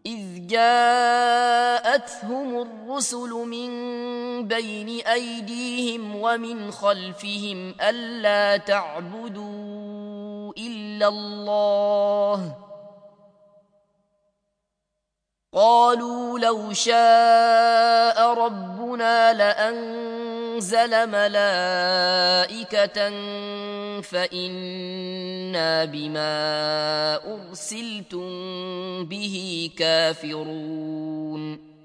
إذ جاءتهم الرسل من بين أيديهم ومن خلفهم ألا تعبدوا إلا الله قالوا لو شاء ربنا لأنزل ملائكة فإنا بما أرسلتم به كافرون